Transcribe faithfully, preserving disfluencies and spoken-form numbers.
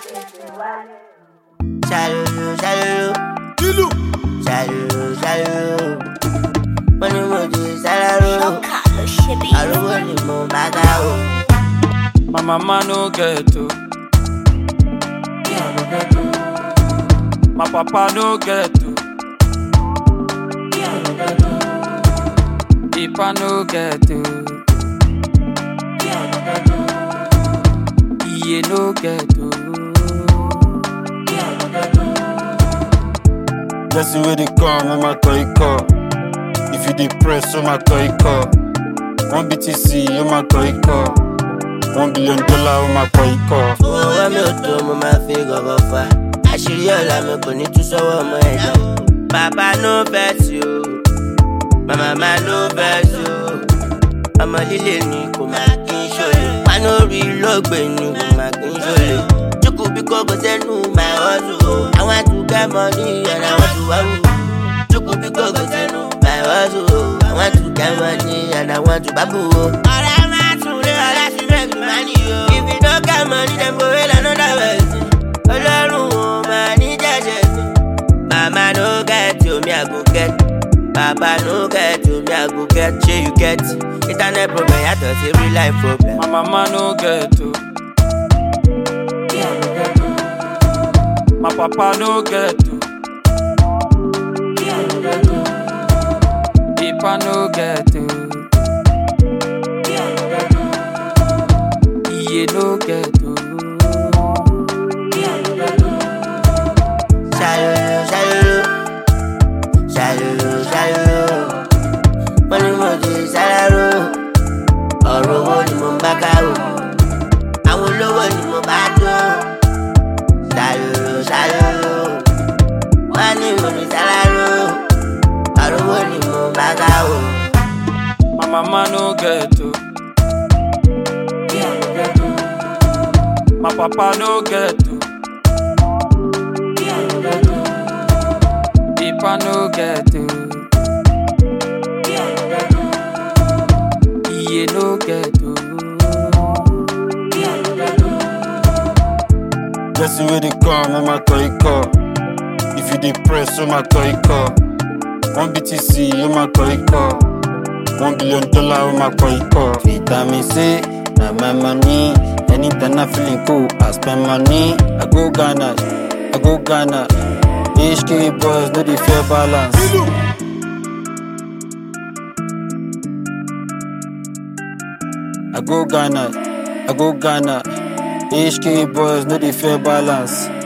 Shallow, shallow, Kilu. shallow, shallow. Money, money, shallow. I don't want you more back out. My mama no get to. My papa no get to. Ipa no get to. Iye no get to. Blessing where they come, on my toy car. If you depress, on my toy car. One B T C, on my toy car. One billion dollar, on my toy car. Owó mi ò tó mo máa fi gọ̀gọ̀ fà. Àṣírí ọ̀la mi kò ní tú sọ́wọ́ ọmọ ẹ̀dá. Bàbá no vex you, màmá no vex you. Ọmọ líle ni kò máa kí n ṣòlè. Pánú orí lọ́gbẹ̀ ni kò máa kí n ṣòlè. Jókòó bí kòkó sẹ́nu my hustle. I want to get money and I want to wahoo. Jókòó bí kòkó sẹ́nu my hustle. I want to get money and I want to baboo. Ọ̀rẹ́ máa tún lé ọ̀la sí make money o. If you don't get money, then go wait another way. Ọlọ́run ò máa ní jẹ́jẹ́ sí. Mama no get you, me I go get. Papa no get you, me I go get. Shey you get internet problem, yàtọ̀ sí real life problem. My mama no get to. My papa no get to. Ipa no get to. Iye no get to. Shallow, shallow, shallow, shallow. Money, money, shallow. Ọ̀rọ̀ owó ni mo ń bá ká o. Àwọn olówó ni mo bá tó. Shallow, shallow. Money, money, shallow. Ọ̀rọ̀ owó ni mo ń bá ká o. My mama no get to. My papa no get to. Ipa no get to. Iye no get to. Blessing where they come, on my toy car. If you depress, on my toy car. One B T C, on my toy car. One billion dollar, on my toy car. Vitamin C, na my money. Anytime I feeling cool, I spend money. I go Ghana, I go Ghana. H K boys, no dey fair balance. I go Ghana, I go Ghana. H K boys, no dey fair balance.